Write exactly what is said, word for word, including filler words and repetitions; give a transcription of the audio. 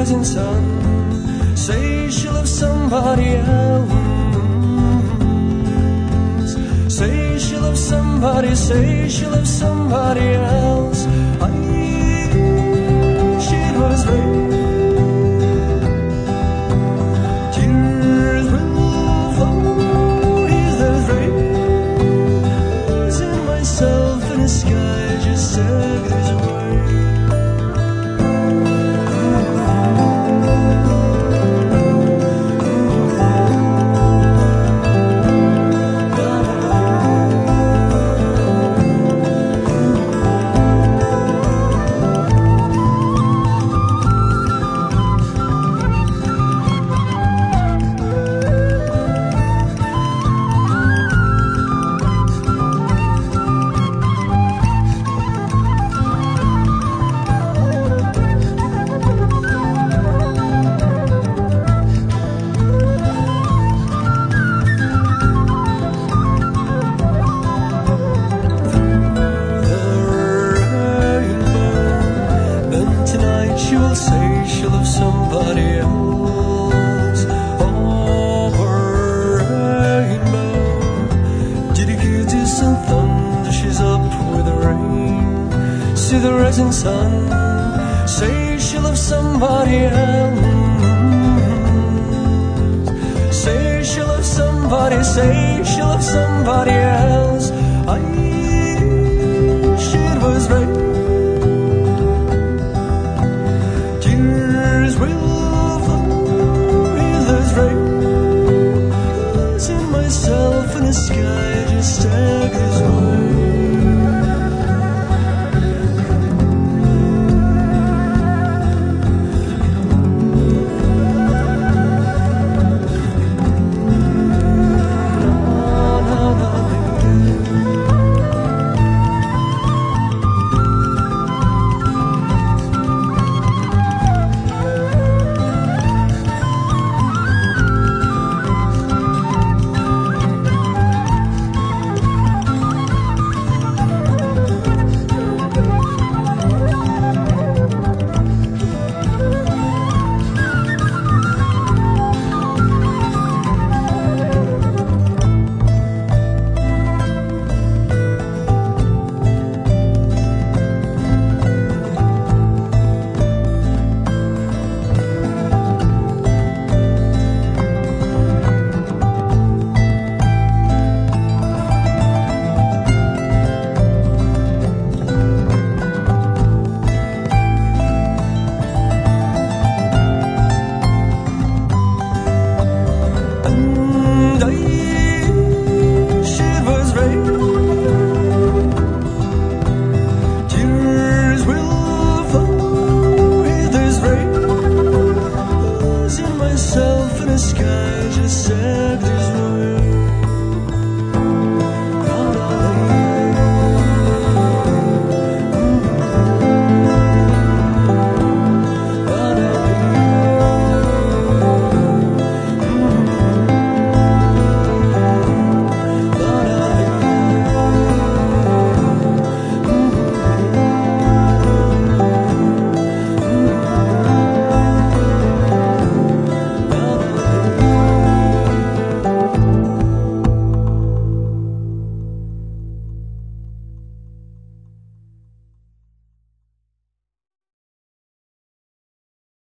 rising sun. Say she loves somebody else. Say she loves somebody, say she loves somebody else. I she was right. Tears will flow, is that right? Losing myself in the sky, just said this way. She will say she loves somebody else. Over rainbow, did you hear distant thunder? She's up with the rain. See the rising sun. Say she loves somebody else. Say she loves somebody. Say she loves somebody else. I she was right. Myself in the sky.